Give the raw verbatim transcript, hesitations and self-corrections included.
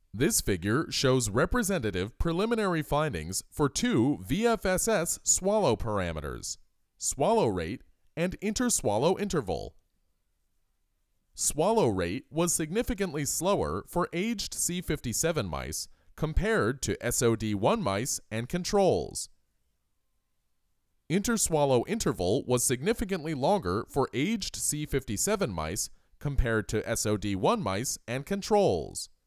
This figure shows representative preliminary findings for two V F S S swallow parameters, swallow rate and interswallow interval. Swallow rate was significantly slower for aged C fifty-seven mice compared to S O D one mice and controls. Interswallow interval was significantly longer for aged C fifty-seven mice compared to S O D one mice and controls.